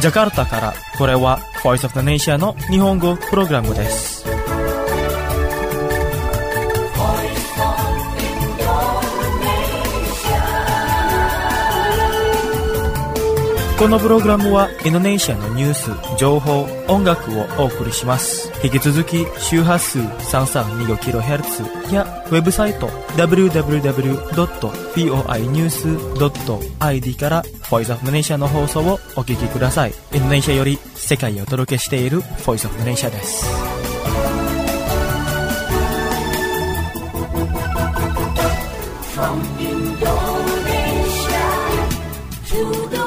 ジャカルタから、これは Voice of the Nation の日本語プログラムです。このプログラムはインドネシアのニュース、情報、音楽をお送りします。引き続き周波数 335kHz やウェブサイト www.voinews.id から Voice of the Nation の放送をお聞きください。インドネシアより世界へお届けしている Voice of the Nation です。From Indonesia to the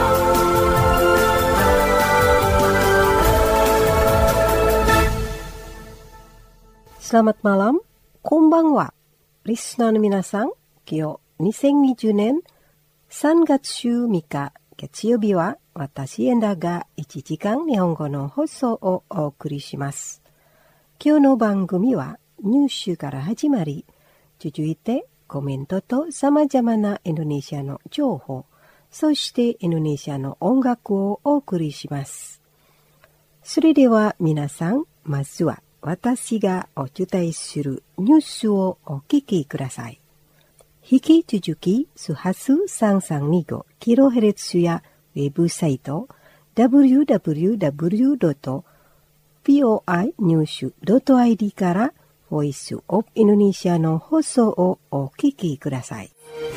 Selamat malam, konbanwa. Listenerの皆さん、今日2020年3月3日月曜日は私エンダが1時間日本語の放送をお送りします。今日の番組はニュースから始まり、続いてコメントと様々なインドネシアの情報、そしてインドネシアの音楽をお送りします。それでは皆さん、まずは私がお伝えするニュースをお聞きください。引き続き、周波数 335kHz やウェブサイト www.voinews.id からボイスオブインドネシアの放送をお聞きください。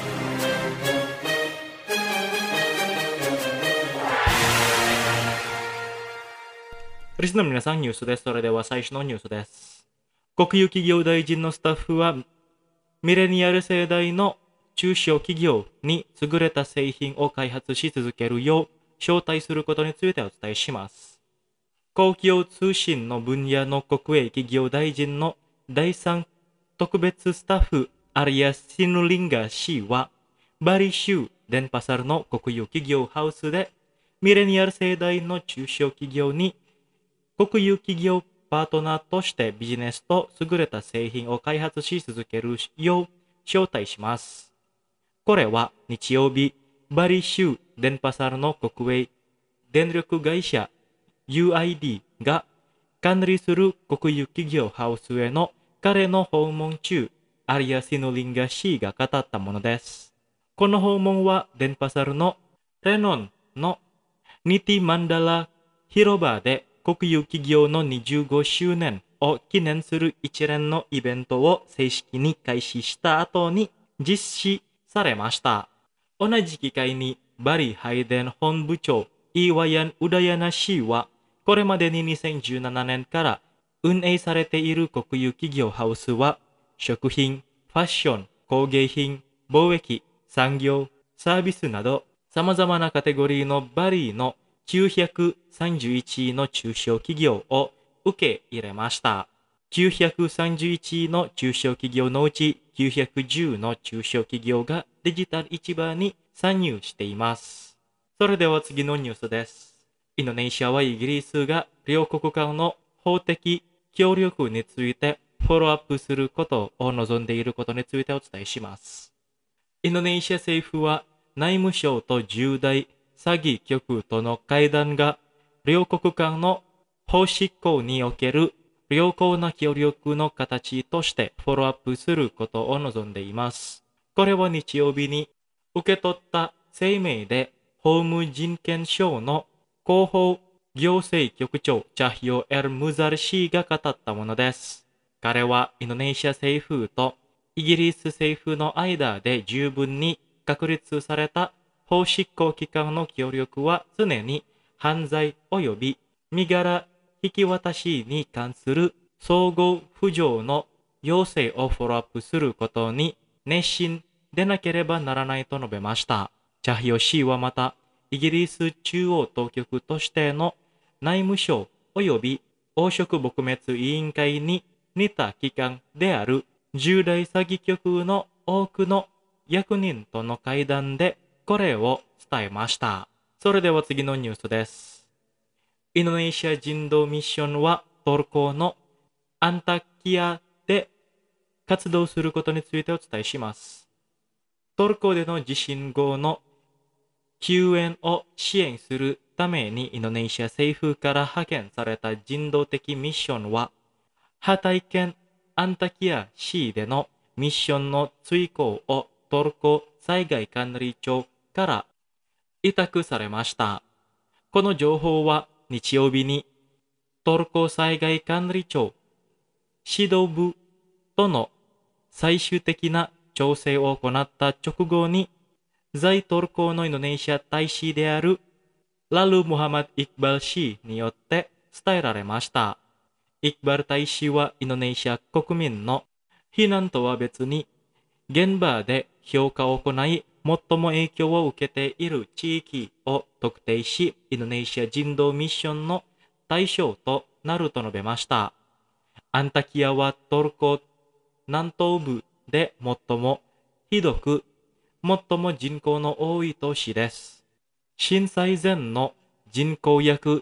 リスナーの皆さん、ニュースです。それでは最初のニュースです。国有企業大臣のスタッフは、ミレニアル世代の中小企業に優れた製品を開発し続けるよう招待することについてお伝えします。公共通信の分野の国営企業大臣の第3特別スタッフアリア・シヌリンガ氏は、バリ州デンパサルの国有企業ハウスで、ミレニアル世代の中小企業に国有企業パートナーとしてビジネスと優れた製品を開発し続けるよう招待します。これは日曜日、バリ州デンパサルの国営電力会社 UID が管理する国有企業ハウスへの彼の訪問中、アリア・シヌリンガ氏が語ったものです。この訪問はデンパサルのレノンのニティマンダラ広場で国有企業の25周年を記念する一連のイベントを正式に開始した後に実施されました。同じ機会にバリ配電本部長イワヤン・ウダヤナ氏は、これまでに2017年から運営されている国有企業ハウスは、食品、ファッション、工芸品、貿易、産業、サービスなど様々なカテゴリーのバリの931の中小企業を受け入れました。931の中小企業のうち910の中小企業がデジタル市場に参入しています。それでは次のニュースです。インドネシアはイギリスが両国間の法的協力についてフォローアップすることを望んでいることについてお伝えします。インドネシア政府は内務省と重大詐欺局との会談が両国間の法執行における良好な協力の形としてフォローアップすることを望んでいます。これは日曜日に受け取った声明で法務人権省の広報行政局長チャヒオ・エル・ムザル氏が語ったものです。彼はインドネシア政府とイギリス政府の間で十分に確立された法執行機関の協力は常に犯罪及び身柄引き渡しに関する相互扶助の要請をフォローアップすることに熱心でなければならないと述べました。チャヒオ氏はまた、イギリス中央当局としての内務省及び黄色撲滅委員会に似た機関である重大詐欺局の多くの役人との会談でこれを伝えました。それでは次のニュースです。インドネシア人道ミッションはトルコのアンタキアで活動することについてお伝えします。トルコでの地震後の救援を支援するためにインドネシア政府から派遣された人道的ミッションは、ハタイ県アンタキヤ市でのミッションの追行をトルコ災害管理庁から委託されました。この情報は日曜日にトルコ災害管理庁指導部との最終的な調整を行った直後に、在トルコのインドネシア大使であるラル・ムハマド・イクバル氏によって伝えられました。イクバル大使はインドネシア国民の避難とは別に、現場で評価を行い、最も影響を受けている地域を特定し、インドネシア人道ミッションの対象となると述べました。アンタキヤはトルコ南東部で最もひどく、最も人口の多い都市です。震災前の人口約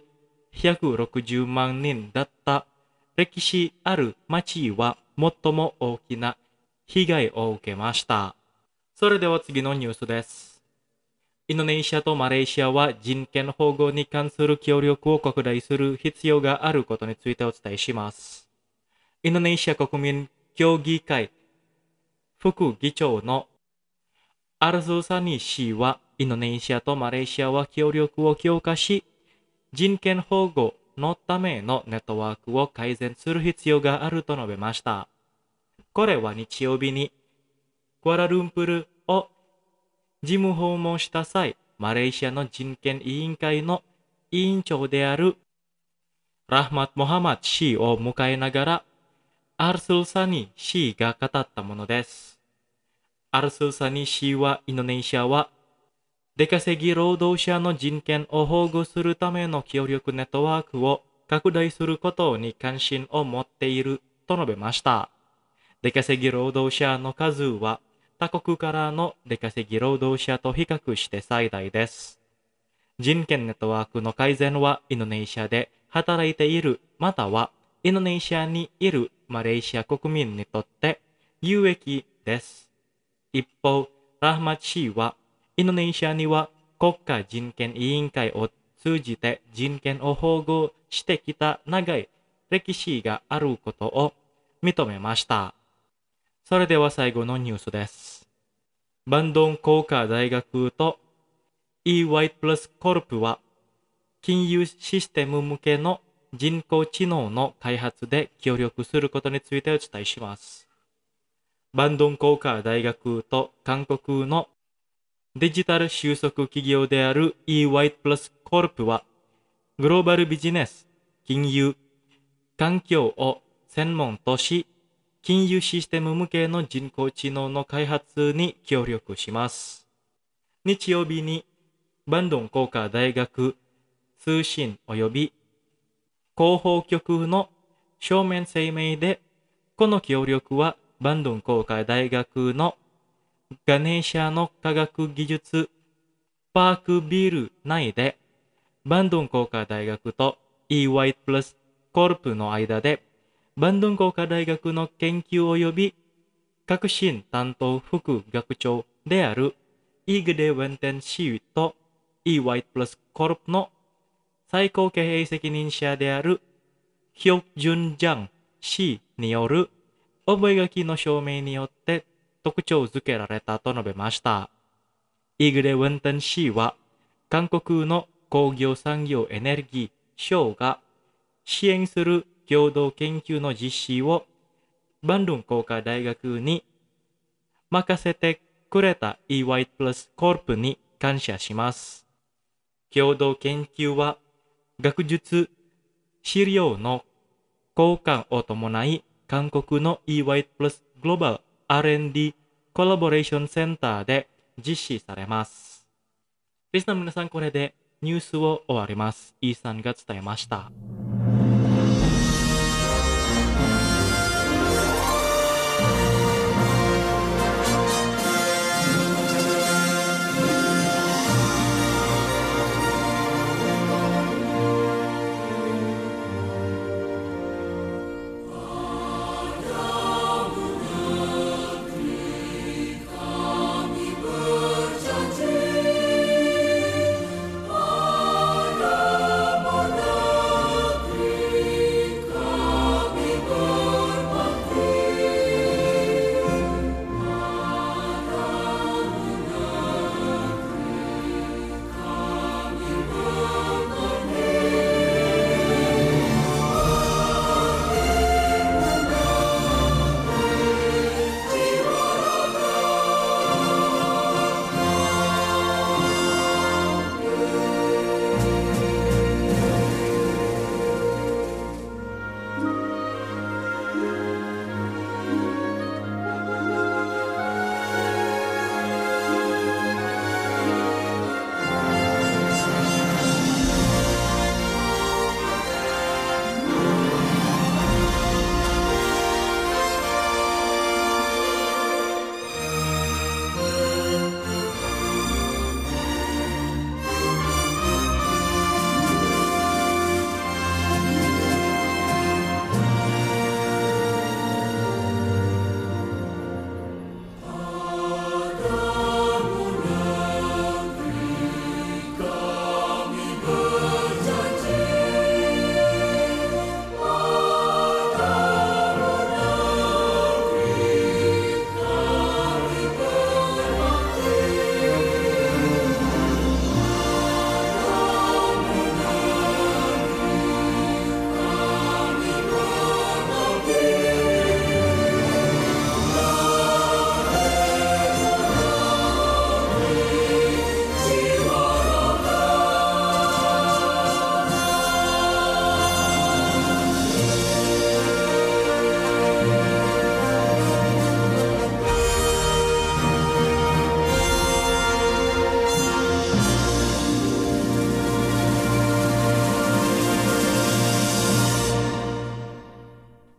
160万人だった歴史ある町は最も大きな被害を受けました。それでは次のニュースです。インドネシアとマレーシアは人権保護に関する協力を拡大する必要があることについてお伝えします。インドネシア国民協議会副議長のアルズーサニ氏は、インドネシアとマレーシアは協力を強化し、人権保護のためのネットワークを改善する必要があると述べました。これは日曜日にクアラルンプールを事務訪問した際、マレーシアの人権委員会の委員長であるラフマット・モハマド氏を迎えながら、アルスルサニ氏が語ったものです。アルスルサニ氏は、インドネシアは出稼ぎ労働者の人権を保護するための協力ネットワークを拡大することに関心を持っていると述べました。出稼ぎ労働者の数は他国からの出稼ぎ労働者と比較して最大です。人権ネットワークの改善はインドネシアで働いている、またはインドネシアにいるマレーシア国民にとって有益です。一方、ラフマット氏は、インドネシアには国家人権委員会を通じて人権を保護してきた長い歴史があることを認めました。それでは最後のニュースです。バンドン工科大学と EY プラスコルプは金融システム向けの人工知能の開発で協力することについてお伝えします。バンドン工科大学と韓国のデジタル収束企業である EY プラスコルプはグローバルビジネス、金融、環境を専門とし、金融システム向けの人工知能の開発に協力します。日曜日にバンドン工科大学通信及び広報局の書面声明で、この協力はバンドン工科大学のガネーシャの科学技術パークビル内でバンドン工科大学と EY プラスコルプの間でバンドン工科大学の研究及び革新担当副学長であるイグデ・ウェンテン氏と EY プラスコルプの最高経営責任者であるヒョクジュンジャン氏による覚書の証明によって特徴づけられたと述べました。イグレ・ウェンテン氏は韓国の工業産業エネルギー省が支援する共同研究の実施をバンドン工科大学に任せてくれた EY プラスコープに感謝します。共同研究は学術資料の交換を伴い、韓国の EY プラスグローバル R&D コラボレーションセンターで実施されます。リスナーの皆さん、これでニュースを終わります。イーさんが伝えました。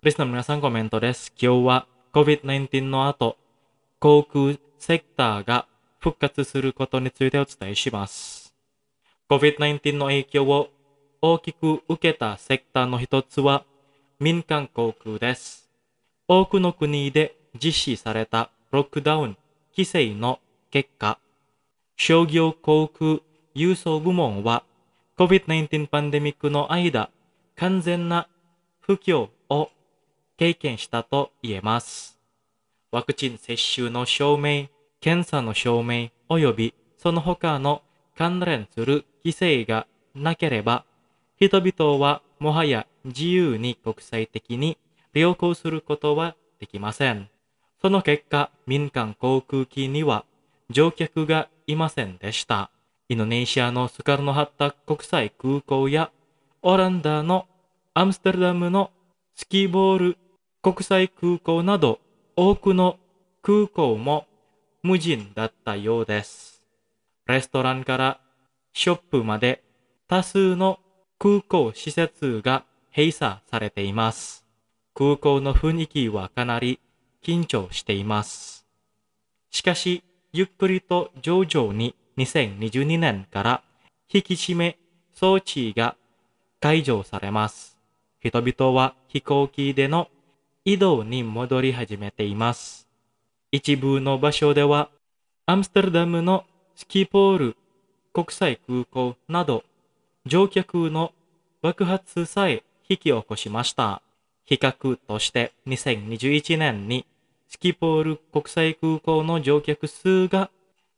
リスナーの皆さんコメントです。今日は COVID-19 の後、航空セクターが復活することについてお伝えします。COVID-19 の影響を大きく受けたセクターの一つは民間航空です。多くの国で実施されたロックダウン規制の結果、商業航空輸送部門は COVID-19 パンデミックの間、完全な不況を経験したと言えます。ワクチン接種の証明、検査の証明及びその他の関連する規制がなければ、人々はもはや自由に国際的に旅行することはできません。その結果、民間航空機には乗客がいませんでした。インドネシアのスカルノハッタ国際空港やオランダのアムステルダムのスキーボール国際空港など多くの空港も無人だったようです。レストランからショップまで多数の空港施設が閉鎖されています。空港の雰囲気はかなり緊張しています。しかし、ゆっくりと徐々に2022年から引き締め装置が解除されます。人々は飛行機での移動に戻り始めています。一部の場所では、アムステルダムのスキーポール国際空港など、乗客の爆発さえ引き起こしました。比較として2021年にスキーポール国際空港の乗客数が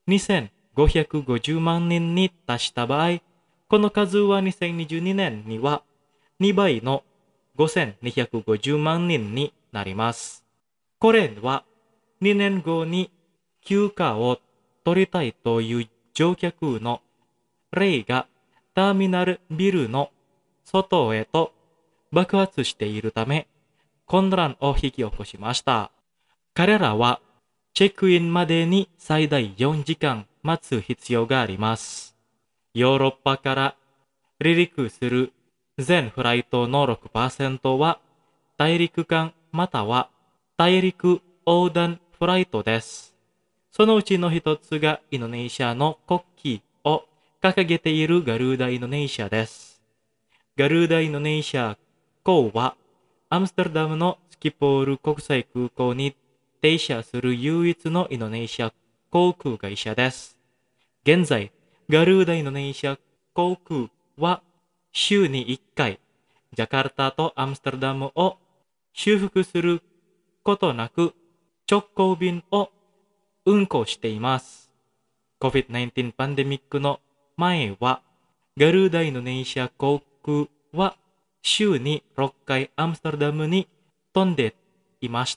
2550万人に達した場合、この数は2022年には2倍の5250万人になります。これは2年後に休暇を取りたいという乗客の例がターミナルビルの外へと爆発しているため混乱を引き起こしました。彼らはチェックインまでに最大4時間待つ必要があります。ヨーロッパから離陸する全フライトの 6% は大陸間または大陸横断フライトです。そのうちの一つがインドネシアの国旗を掲げているガルーダインドネシアです。ガルーダインドネシア港はアムステルダムのスキポール国際空港に停車する唯一のインドネシア航空会社です。現在、ガルーダインドネシア航空は週に1回、ジャカルタとアムステルダムを修復することなく直行便を運航しています。COVID-19 パンデミックの前は、ガルーダインドネシア航空は週に6回アムステルダムに飛んでいました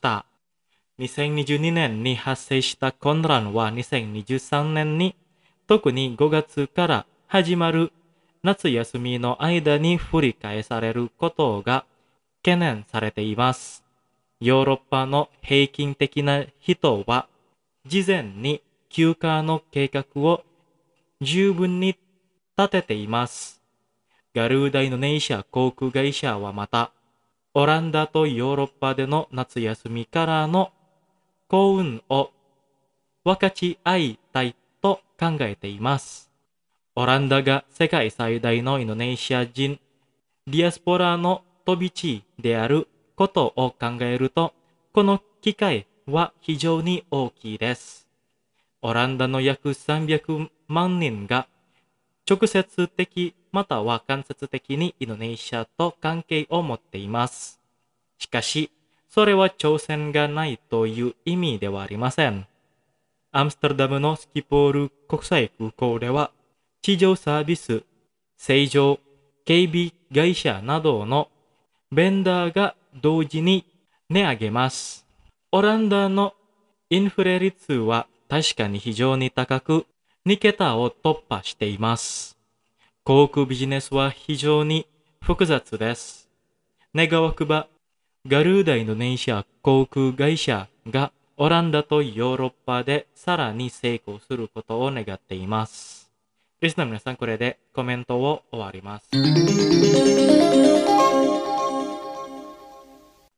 。2022年に発生した混乱は2023年に特に5月から始まる夏休みの間に繰り返されることが懸念されています。ヨーロッパの平均的な人は事前に休暇の計画を十分に立てています。ガルーダインドネシア航空会社はまた、オランダとヨーロッパでの夏休みからの幸運を分かち合いたいと考えています。オランダが世界最大のインドネシア人ディアスポラの飛び地であることを考えると、この機会は非常に大きいです。オランダの約300万人が直接的または間接的にインドネシアと関係を持っています。しかし、それは挑戦がないという意味ではありません。アムステルダムのスキポール国際空港では、地上サービス、正常、警備会社などのベンダーが同時に値上げます。オランダのインフレ率は確かに非常に高く、2桁を突破しています。航空ビジネスは非常に複雑です。願わくば、ガルーダインドネシア航空会社がオランダとヨーロッパでさらに成功することを願っています。リスナーの皆さん、これでコメントを終わります。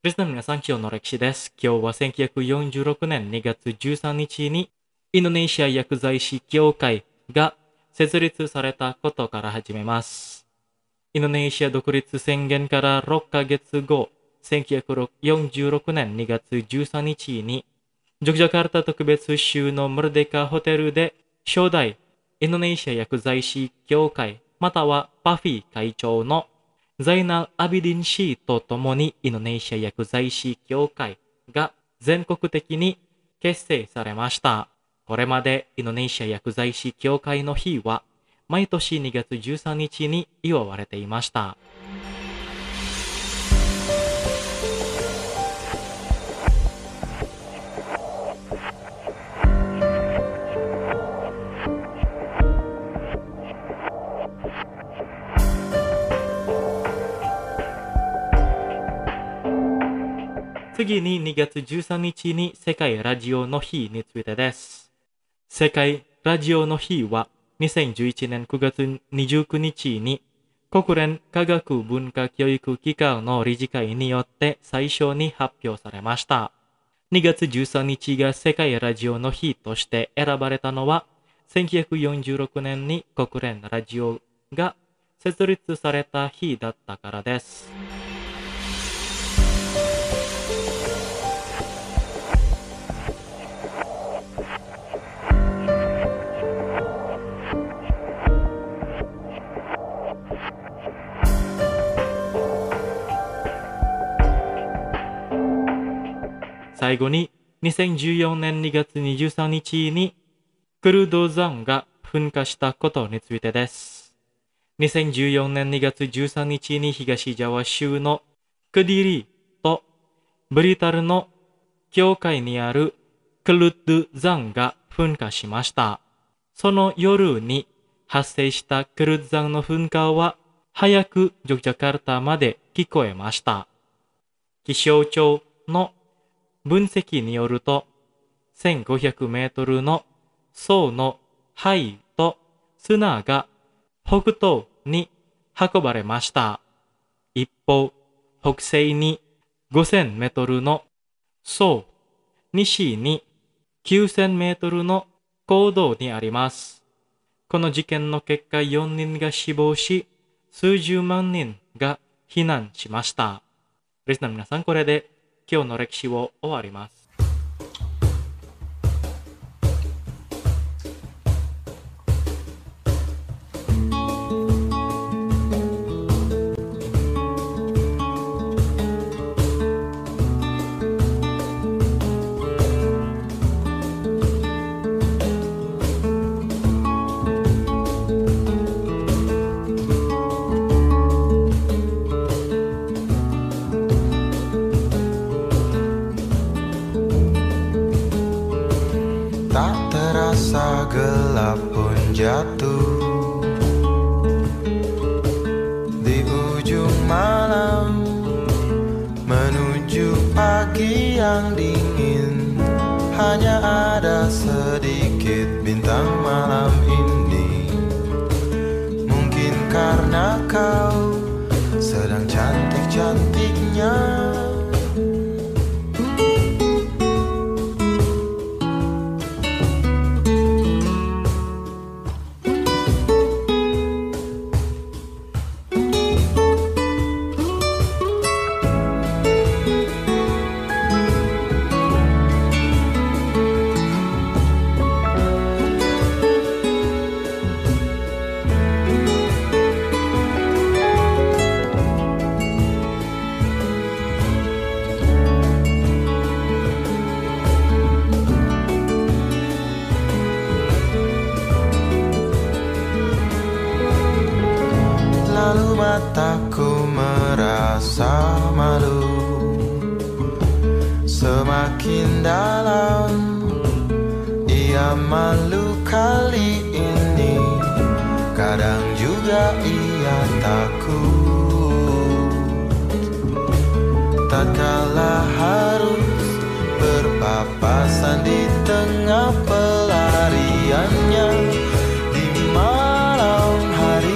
リスナーの皆さん、今日の歴史です。今日は1946年2月13日にインドネシア薬剤師協会が設立されたことから始めます。インドネシア独立宣言から6ヶ月後、1946年2月13日にジョクジャカルタ特別州のムルデカホテルで初代インドネシア薬剤師協会またはパフィ会長のザイナル・アビディン氏と共にインドネシア薬剤師協会が全国的に結成されました。これまでインドネシア薬剤師協会の日は毎年2月13日に祝われていました。次に2月13日に世界ラジオの日についてです。世界ラジオの日は2011年9月29日に国連科学文化教育機関の理事会によって最初に発表されました。2月13日が世界ラジオの日として選ばれたのは1946年に国連ラジオが設立された日だったからです。最後に2014年2月23日にクルド山が噴火したことについてです。2014年2月13日に東ジャワ州のクディリとブリタルの境界にあるクルド山が噴火しました。その夜に発生したクルド山の噴火は早くジョクジャカルタまで聞こえました。気象庁の分析によると、1500メートルの層の灰と砂が北東に運ばれました。一方、北西に5000メートルの層、西に9000メートルの高度にあります。この事件の結果、4人が死亡し、数十万人が避難しました。リスナーの皆さん、これで今日の歴史を終わります。 Gelap pun jatuh di ujung malam menuju pagi yang dingin. Hanya ada sedikit bintang malam ini. Mungkin karena kau sedang cantik-cantiknya. Mataku merasa malu, semakin dalam ia malu kali ini. Kadang juga ia takut, tatkala harus berpapasan di tengah pelariannya di malam hari.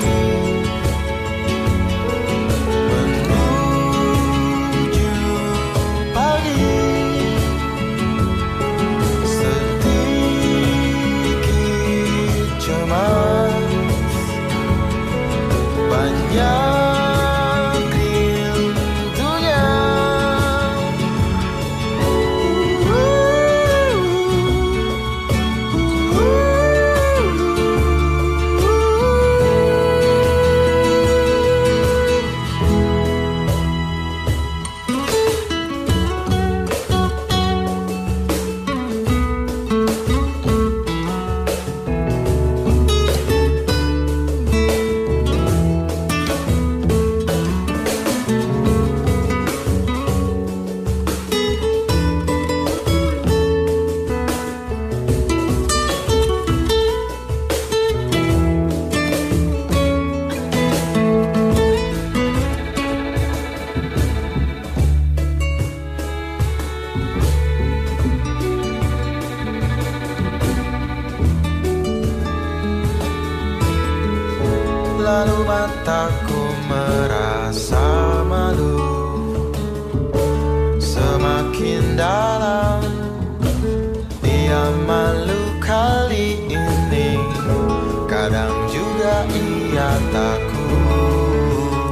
Lalu mataku merasa malu, semakin dalam ia malu kali ini. Kadang juga ia takut,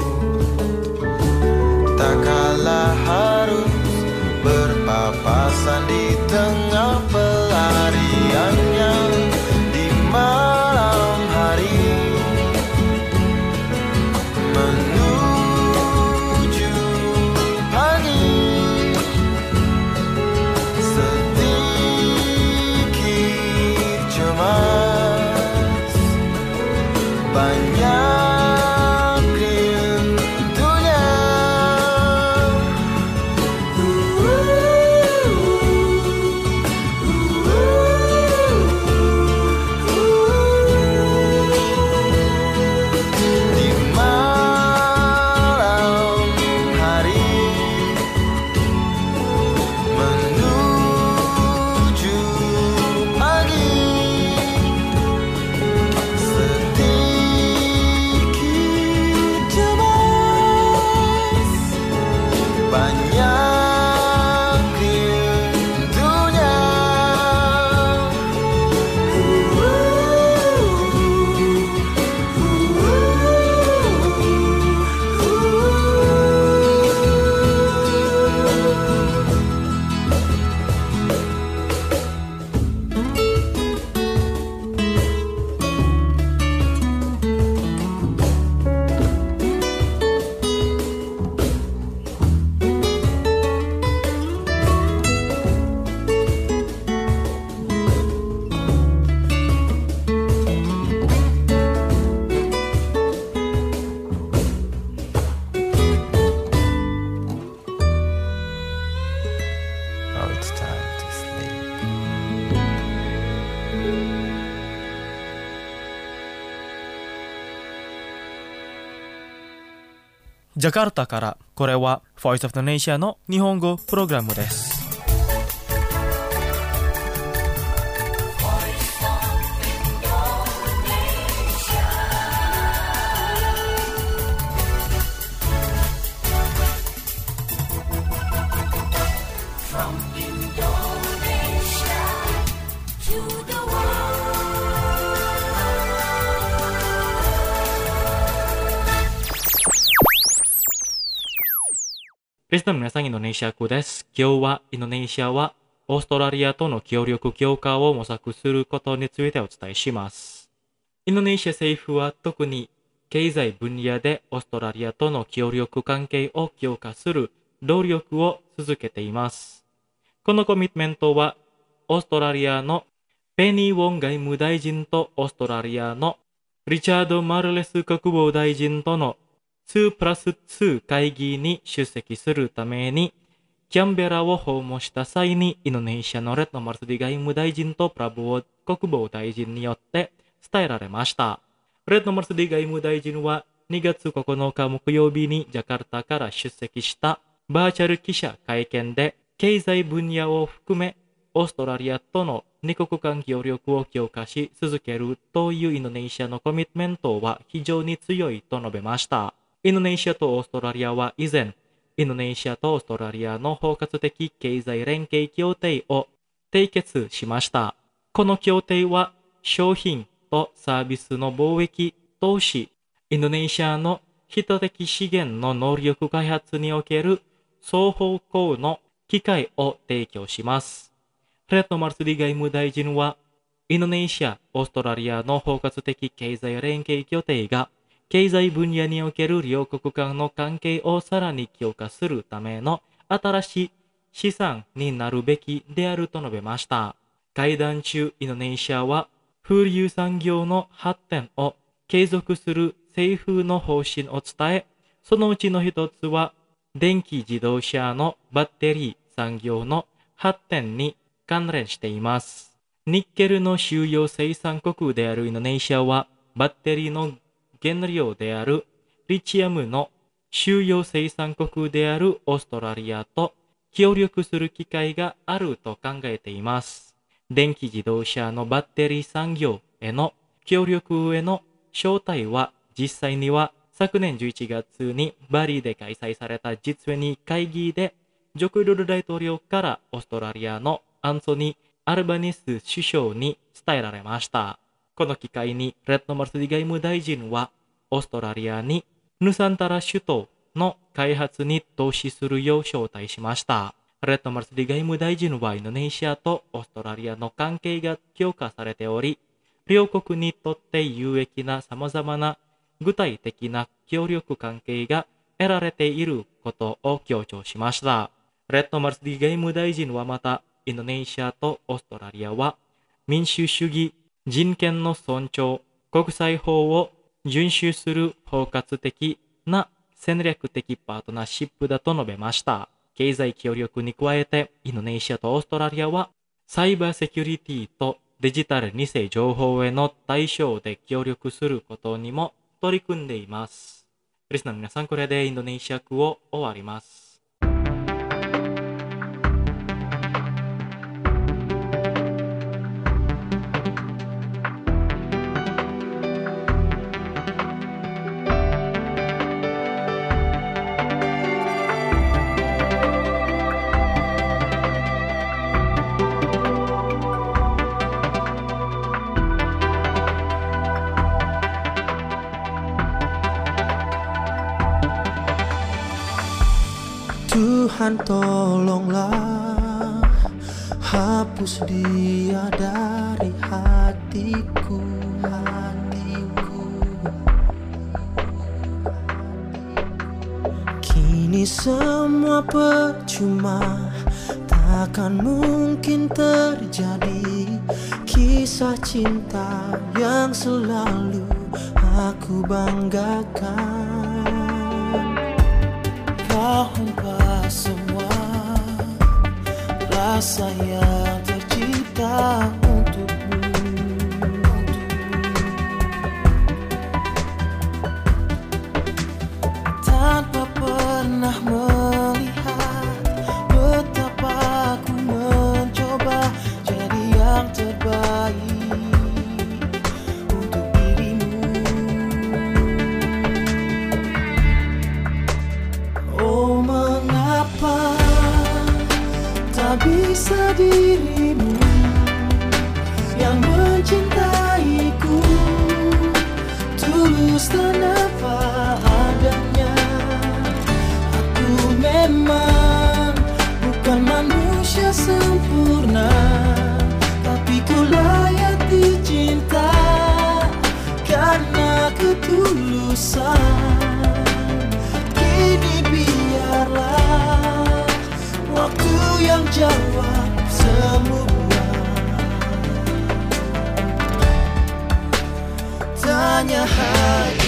tak kalah harus berpapasan di tengah pelariannya di malam hari menuju pagi. Sedikit cemas, banyak rindunya. Di malam hari menuju pagi, sedikit cemas, banyak rindunya. Now it's time to sleep. Jakarta からこれは Voice of Indonesia の日本語プログラムです。リスナーの皆さん、インドネシア語です。今日はインドネシアはオーストラリアとの協力強化を模索することについてお伝えします。インドネシア政府は特に経済分野でオーストラリアとの協力関係を強化する努力を続けています。このコミットメントはオーストラリアのペニー・ウォン外務大臣とオーストラリアのリチャード・マルレス国防大臣との2+2 会議に出席するためにキャンベラを訪問した際にインドネシアのレッドマルスディ外務大臣とプラボー国防大臣によって伝えられました。レッドマルスディ外務大臣は2月9日木曜日にジャカルタから出席したバーチャル記者会見で経済分野を含めオーストラリアとの二国間協力を強化し続けるというインドネシアのコミットメントは非常に強いと述べました。インドネシアとオーストラリアは以前、インドネシアとオーストラリアの包括的経済連携協定を締結しました。この協定は商品とサービスの貿易、投資、インドネシアの人的資源の能力開発における双方向の機会を提供します。レッドマルスディ外務大臣は、インドネシア、オーストラリアの包括的経済連携協定が経済分野における両国間の関係をさらに強化するための新しい資産になるべきであると述べました。会談中、インドネシアは風流産業の発展を継続する政府の方針を伝え、そのうちの一つは電気自動車のバッテリー産業の発展に関連しています。ニッケルの主要生産国であるインドネシアはバッテリーの原料であるリチウムの主要生産国であるオーストラリアと協力する機会があると考えています。電気自動車のバッテリー産業への協力への招待は実際には昨年11月にバリで開催された実に会議でジョコ・ウィドド大統領からオーストラリアのアンソニー・アルバニス首相に伝えられました。この機会にレッドマルスディ外務大臣はオーストラリアにヌサンタラ首都の開発に投資するよう招待しました。レッドマルスディ外務大臣はインドネシアとオーストラリアの関係が強化されており、両国にとって有益な様々な具体的な協力関係が得られていることを強調しました。レッドマルスディ外務大臣はまた、インドネシアとオーストラリアは民主主義、人権の尊重、国際法を遵守する包括的な戦略的パートナーシップだと述べました。経済協力に加えて、インドネシアとオーストラリアはサイバーセキュリティとデジタル偽情報への対処で協力することにも取り組んでいます。リスナーの皆さん、これでインドネシア語を終わります。 Tuhan tolonglah hapus dia dari hatiku. Kini semua percuma, takkan mungkin terjadi kisah cinta yang selalu aku banggakan. Kau hempah semua rasa yang tercipta untukmu. Tanpa pernah melihat betapa aku mencoba jadi yang terbaik untuk dirimu. Oh, mengapa tak bisa dirimu yang mencintaiku tulus dan apa adanya. Aku memang bukan manusia sempurna, tapi ku layak dicinta karena ketulusan. Kini biarlah waktu yang jawab semua. Tanya hatiku.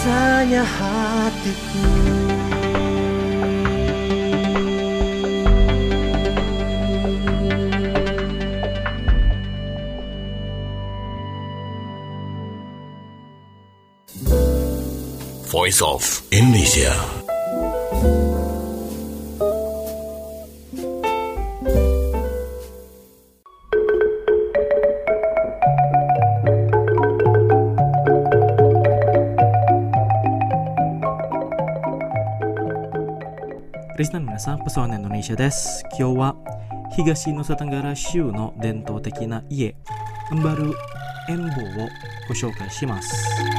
bertanya hatiku. Voice of Indonesia. Listener 皆さん、プソワンインドネシアです。今日は東ヌサタンガラ州の伝統的な家、ウンバルエンボをご紹介します。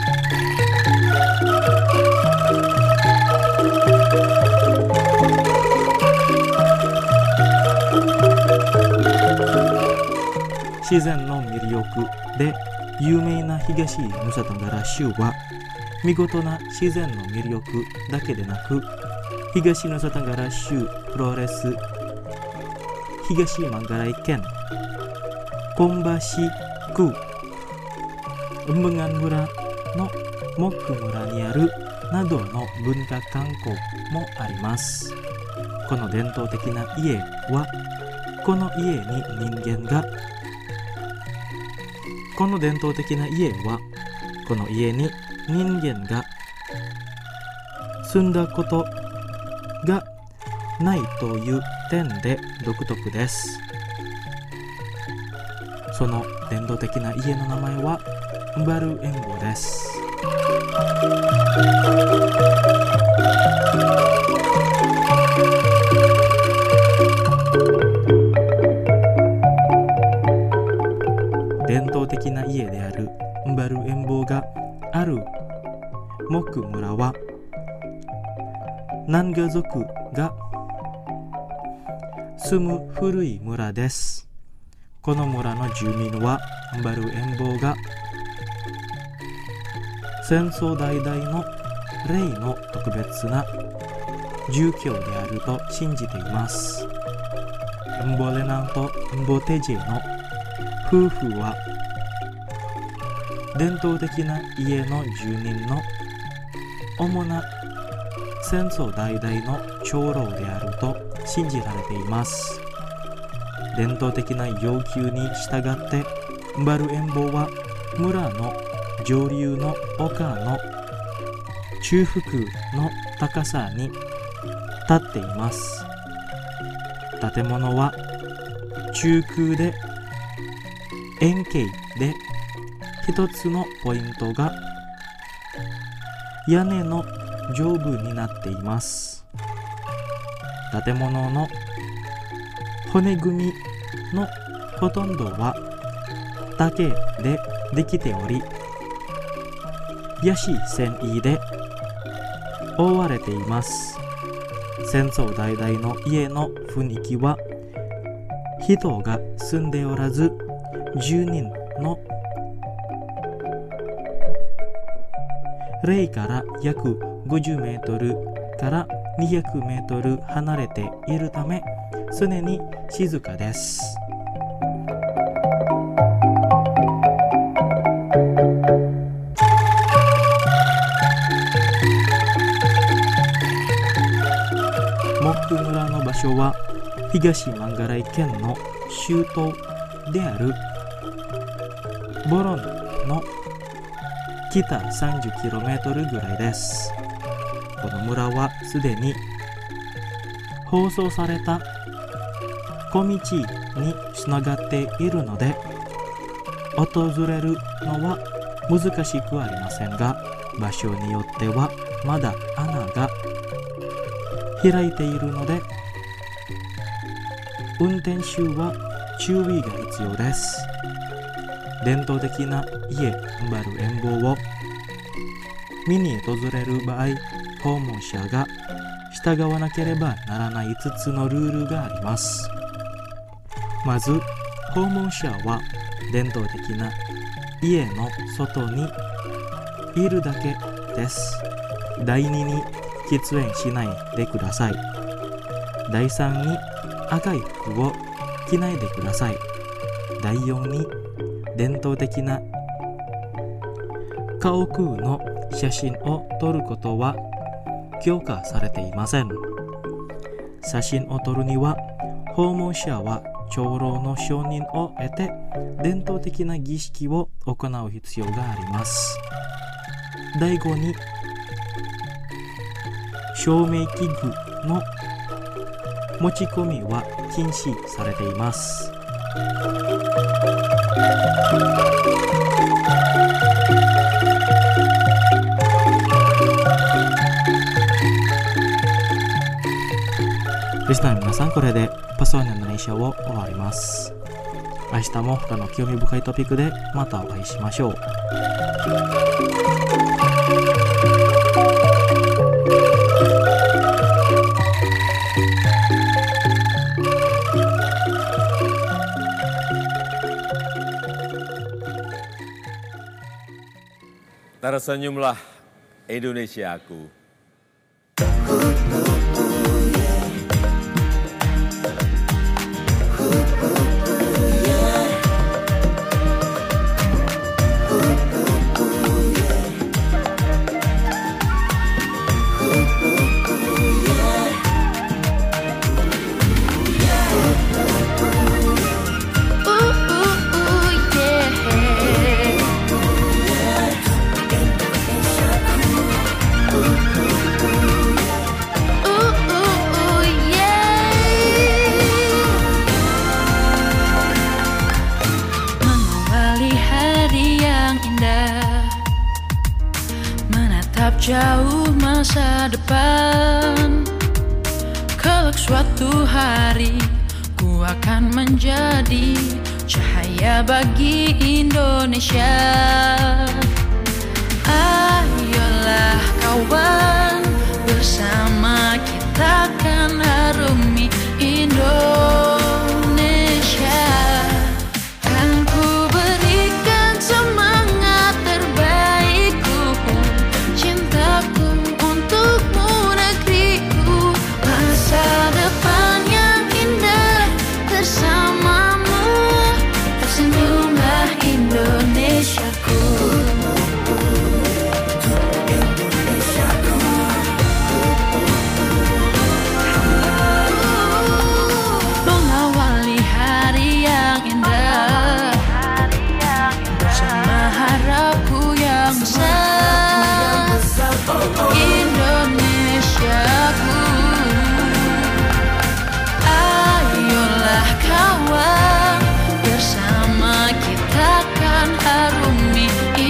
自然の魅力で有名な東ヌサタンガラ州は、見事な自然の魅力だけでなく、東ヌサタンガラ州プロレス東マンガライ県本場市区ウンブガン村のモック村にあるなどの文化観光もあります。この伝統的な家はこの家に人間が住んだことがないという点で独特です。その伝統的な家の名前はウンバルエンボです。伝統的な家であるウンバルエンボがあるモク村はナンガ族が住む古い村です。この村の住民はウンバルエンボが戦争代々の霊の特別な住居であると信じています。ウンボレナンとウンボテジェの夫婦は伝統的な家の住人の主な戦争代々の長老であると信じられています。伝統的な要求に従ってウンバルエンボは村の上流の丘の中腹の高さに立っています。建物は中空で円形で、一つのポイントが屋根の上部になっています。建物の骨組みのほとんどは竹でできており、ヤシ繊維で覆われています。戦争代々の家の雰囲気は人が住んでおらず、住人の霊から約50メートルから200メートル離れているため常に静かです。モック村の場所は東マンガライ県の州都であるボロンの北 30km ぐらいです。この村はすでに放送された小道につながっているので訪れるのは難しくありませんが、場所によってはまだ穴が開いているので運転手は注意が必要です。伝統的な家ウンバルエンボを見に訪れる場合、訪問者が従わなければならない5つのルールがあります。まず、訪問者は伝統的な家の外にいるだけです。第2に喫煙しないでください。第3に赤い服を着ないでください。第4に伝統的な家屋の写真を撮ることは許可されていません。写真を撮るには訪問者は長老の承認を得て伝統的な儀式を行う必要があります。第5に、照明器具の持ち込みは禁止されています。リスナーの皆さん、これでパソワンインドネシアを終わります。明日も他の興味深いトピックでまたお会いしましょう。 Tersenyumlah Indonesiaku. Jauh masa depan, kelak suatu hari ku akan menjadi cahaya bagi Indonesia. Ayolah kawan, bersama kita akan harumi Indonesia. Kan ku berikan semangat terbaikku, cintaku untukmu negeriku, masa depan yang indah bersamamu, tersenyumlah Indonesiaku. Mengawali hari yang indah bersama harapku yang besar, Indonesiaku. Ayolah kawan, bersama kita akan harumi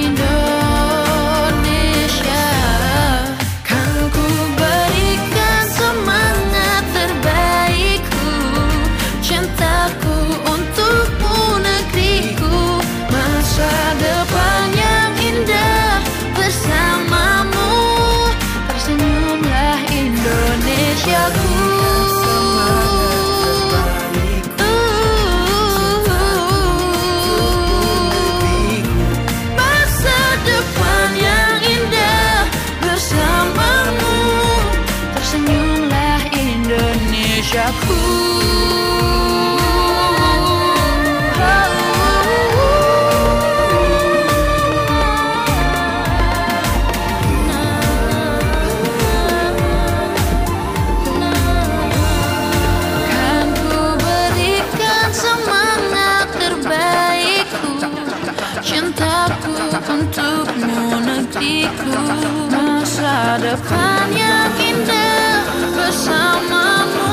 Indonesia. Kan ku berikan semangat terbaikku, cintaku untukmu negeriku, masa depan yang indah bersamamu, tersenyumlah Indonesiaku. Masa depan yang indah bersamamu, tersenyumlah Indonesiaku. Kan ku berikan semangat terbaikku, cintaku untukmu negeriku, masa depan yang indah bersamamu.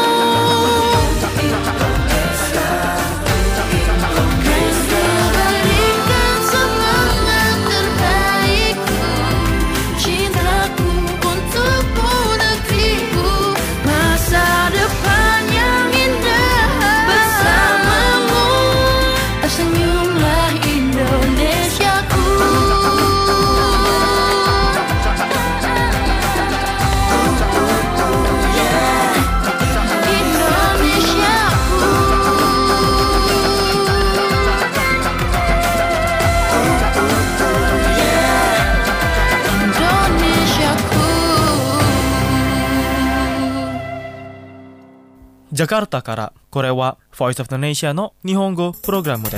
Kan ku berikan semangat terbaikku, cintaku untukmu negeriku, masa depan yang indah bersamamu, tersenyumlah Indonesiaku. Indonesiaku. ジャカルタから、これは Voice of Indonesia の日本語プログラムです。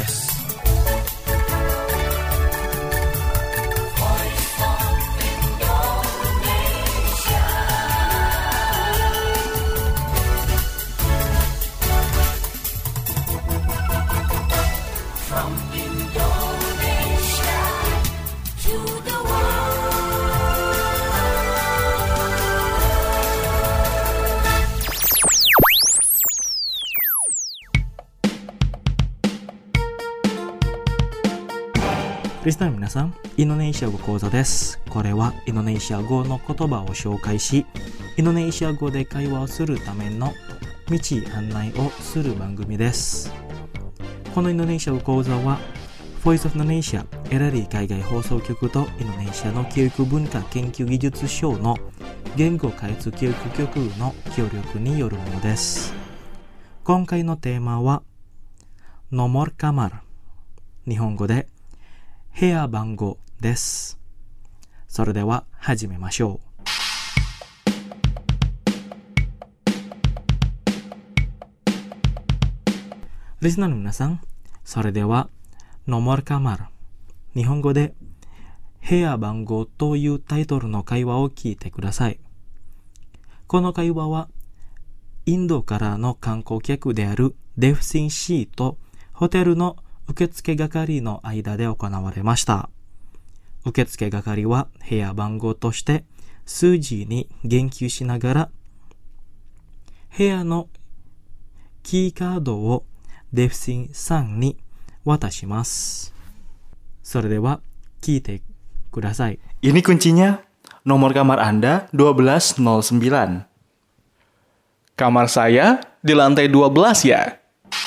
リスナーの皆さん、インドネシア語講座です。これはインドネシア語の言葉を紹介し、インドネシア語で会話をするための道案内をする番組です。このインドネシア語講座は、Voice of Indonesia エラリー海外放送局とインドネシアの教育文化研究技術省の言語開発教育局の協力によるものです。今回のテーマは、Nomor kamar、日本語で部屋番号です。それでは始めましょう。リスナーの皆さん、それではNomor kamar、日本語で部屋番号というタイトルの会話を聞いてください。この会話はインドからの観光客であるデフシン氏とホテルの受付係の間で行われました。受付係は部屋番号として数字に言及しながら部屋のキーカードをデフシンさんに渡します。それでは聞いてください。 Ini kuncinya, nomor kamar Anda 1209. Kamar saya di lantai 12 ya.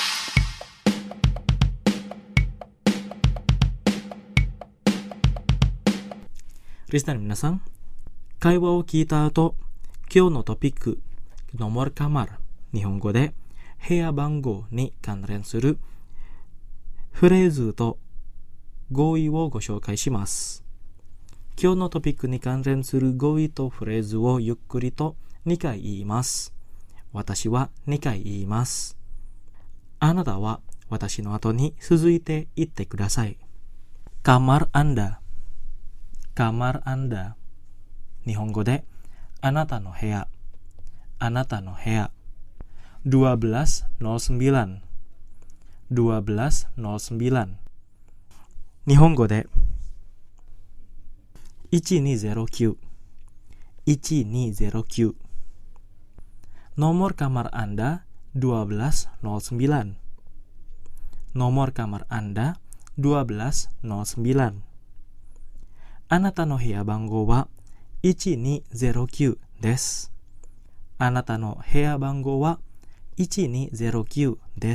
リスナーの皆さん、会話を聞いた後、今日のトピック、Nomor kamar、日本語で部屋番号に関連するフレーズと語彙をご紹介します。今日のトピックに関連する語彙とフレーズをゆっくりと2回言います。私は2回言います。あなたは私の後に続いて言ってください。Kamar Anda、Kamar Anda、日本語であなたの部屋、あなたの部屋。1209、1209。日本語で1209、1209。Nomor kamar Anda 1209. Nomor kamar Anda 1209. あなたの部屋番号は1209です。あなたの部屋番号は1209です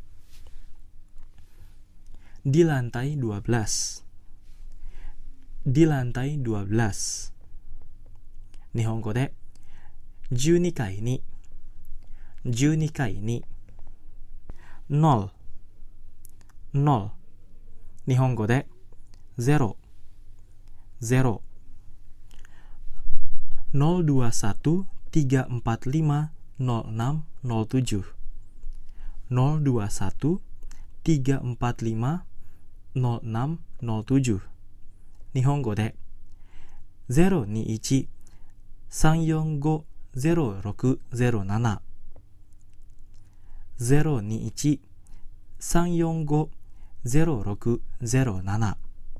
。Di lantai 12. Di lantai 12. 日本語で12階に、12階に。0、0。日本語で0、0。021 345 0607 021 345 0607。日本語で021 345 0607 021 345 0607。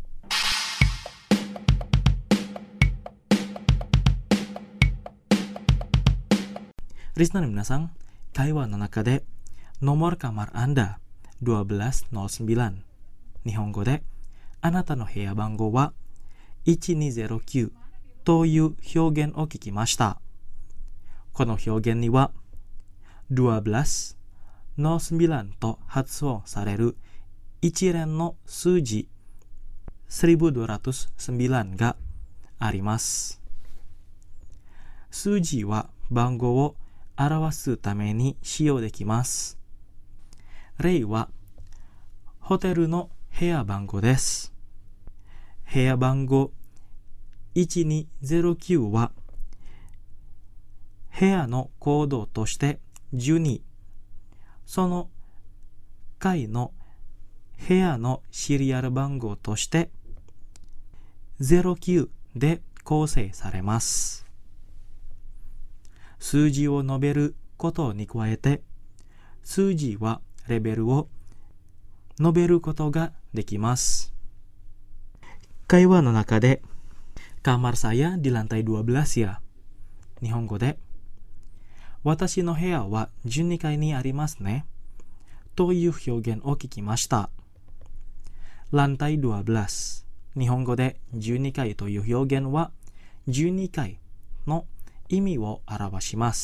リスナーの皆さん、会話の中でNomor kamar Anda 1209、日本語であなたの部屋番号は1209という表現を聞きました。この表現には12の9と発音される一連の数字1209があります。数字は番号を表すために使用できます。例はホテルの部屋番号です。部屋番号1209は部屋のコードとして12、その階の部屋のシリアル番号として09で構成されます。数字を述べることに加えて、数字はレベルを述べることができます。会話の中で、kamar saya di lantai 12 ya。日本語で、私の部屋は12階にありますね。という表現を聞きました。lantai 12、 日本語で12回という表現は12回の意味を表します。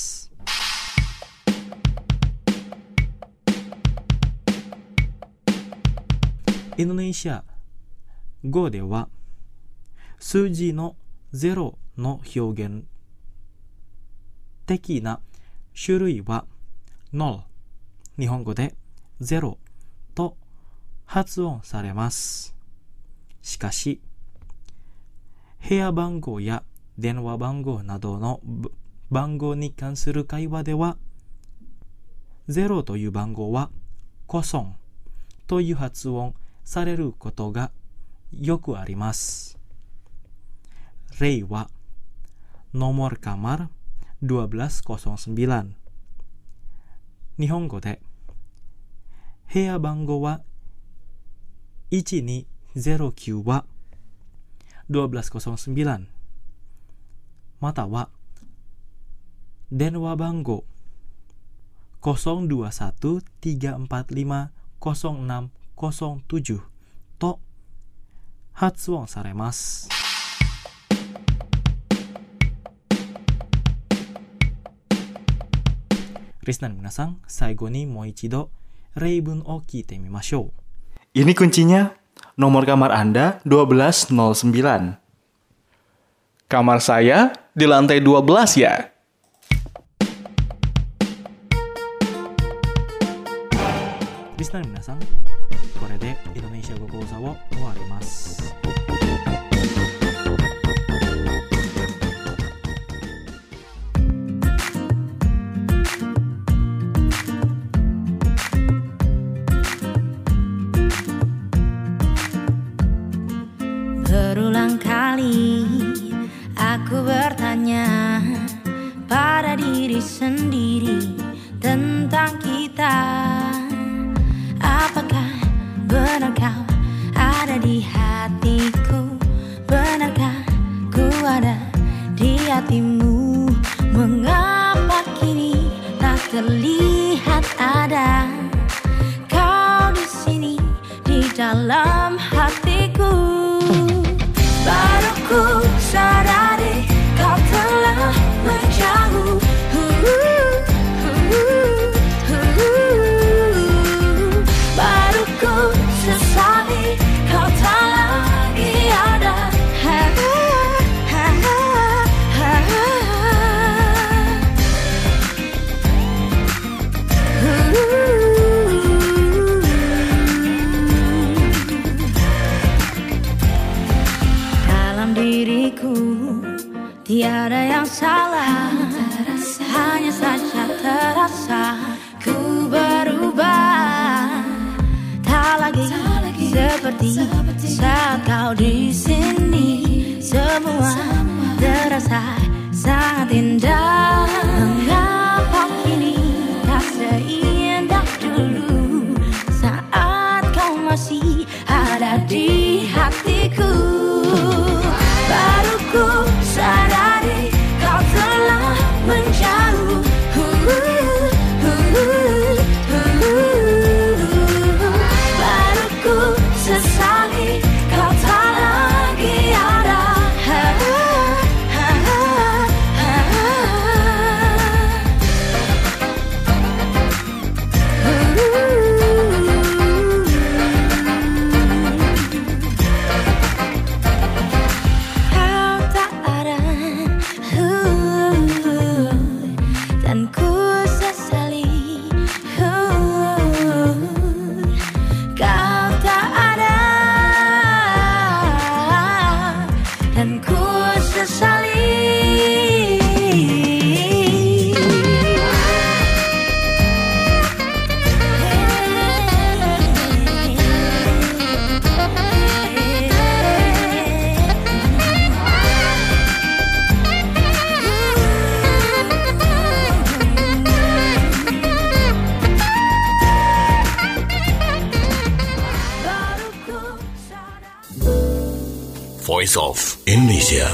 インドネシア語では数字の0の表現的な種類は0、日本語で0と発音されます。しかし、部屋番号や電話番号などの番号に関する会話では、0という番号はコソンという発音されることがよくあります。例は、nomor kamar 1209。日本語で、部屋番号は1209は1209。または、電話番号 021-345-0607 と発音されます。リスナーの皆さん、最後にもう一度例文を聞いてみましょう。 Ini kuncinya, nomor kamar Anda 1209. Kamar saya di lantai 12 ya. リスナーの皆さん、これでインドネシア語講座を終わります。 Berulang kali aku bertanya pada diri sendiri tentang kita. Apakah benar kau ada di hatiku? Benarkah ku ada di hatimu? Mengapa kini tak terlihat ada kau di sini di dalam hatiku? Baru ku sadari kau telah menjauh. Baru ku sesali kau tak lagi ada. Diriku tiada yang salah, hanya saja terasa ku berubah. Tak lagi seperti saat kau di sini. Semua terasa sangat indah. Mengapa kini tak seindah dulu saat kau masih ada di hatiku? Baru ku sadari kau telah menjauh. Baru ku sesali kau tak lagi ada. Voice of Indonesia.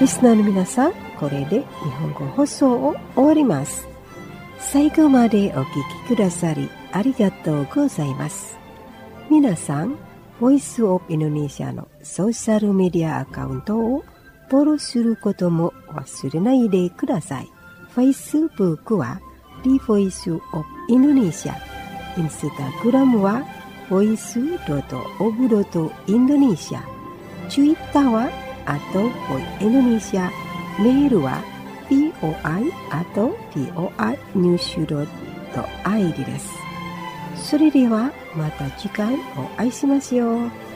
リスナーの皆さん、これで日本語放送を終わります。最後までお聞きくださりありがとうございます。皆さん、ボイスオブインドネシアのソーシャルメディアアカウントをフォローすることも忘れないでください。Facebook は The Voice of Indonesia、Instagram は voice.of.indonesia、Twitter は@voindonesia、メールは poi@voinews.id です。それではまた次回お会いしましょう。